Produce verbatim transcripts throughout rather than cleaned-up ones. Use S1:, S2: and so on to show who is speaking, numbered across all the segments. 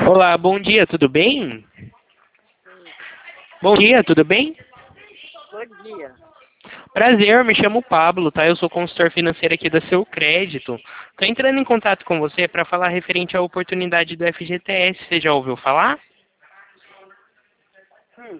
S1: Olá, bom dia, tudo bem? Bom dia, tudo bem?
S2: Bom dia.
S1: Prazer, me chamo Pablo, tá? Eu sou consultor financeiro aqui da Seu Crédito. Tô entrando em contato com você para falar referente à oportunidade do F G T S. Você já ouviu falar?
S2: Hum.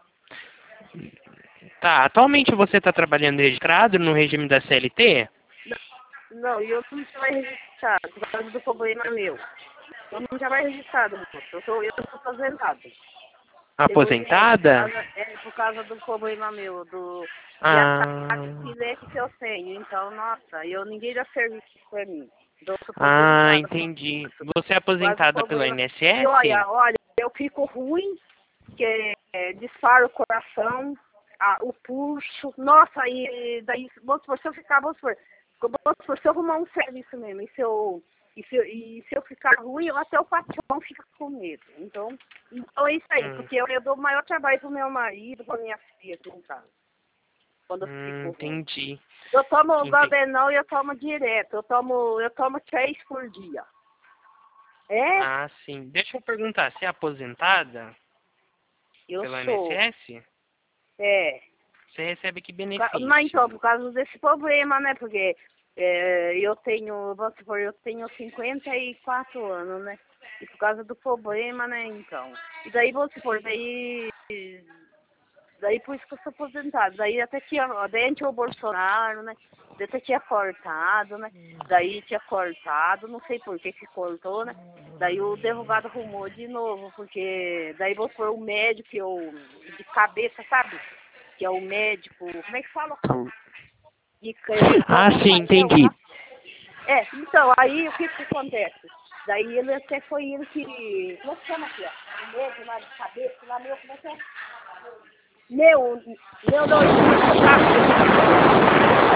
S1: Tá, atualmente você está trabalhando registrado no regime da C L T?
S2: Não, não, e eu não tinha mais registrado por causa do problema meu. Eu não tinha mais registrado, moço. Eu sou, eu sou aposentado. Seguro-médico, por
S1: Aposentada?
S2: causa, é, por causa do problema meu, do, de
S1: Ah,
S2: ataque filete que eu tenho. Então, nossa, eu, ninguém dá serviço pra mim. Eu sou
S1: ah,
S2: aposentada por
S1: entendi.
S2: isso.
S1: Você é
S2: Por causa do
S1: aposentada pelo
S2: problema. E
S1: I N S S?
S2: olha, olha, eu fico ruim, que é, disparo o coração, a, o pulso. Nossa, e daí, vamos supor, se eu ficar, vamos supor, vamos supor, se eu arrumar um serviço mesmo, e se eu, e se, eu- e se eu ficar ruim, até o patrão fica com medo. Então, então é isso aí,
S1: Hum,
S2: porque eu, eu dou o maior trabalho pro meu marido, pra minha filha aqui em casa, quando eu
S1: hum,
S2: fico ruim.
S1: entendi.
S2: Eu tomo o
S1: Entendi.
S2: Galdenol e eu tomo direto, eu tomo, eu tomo três por dia. É,
S1: Ah, sim. Deixa eu perguntar, você é aposentada
S2: eu
S1: pelo
S2: sou.
S1: I N S S?
S2: É.
S1: Você recebe que
S2: Ca- Mas então,
S1: benefício?
S2: por causa desse problema, né? Porque é, eu tenho, vamos supor, eu tenho cinquenta e quatro anos, né? E por causa do problema, né, então. E daí, vamos supor, daí. Daí por isso que eu sou aposentado. Daí até tinha, daí tinha o Bolsonaro, né? Daí até tinha cortado, né? Daí tinha cortado, não sei por que que cortou, né? Daí o derrubado arrumou de novo, porque daí vou pôr o médico, que eu, de cabeça, sabe? Que é o médico, como é que fala? E que ele
S1: Ah,
S2: coloca um
S1: sim,
S2: painel
S1: entendi.
S2: lá. É, então, aí o que que acontece? Daí ele até foi ele que. Como é que chama aqui, ó? O médico lá de cabeça, lá meu, como é que é? Meu, meu não, tá?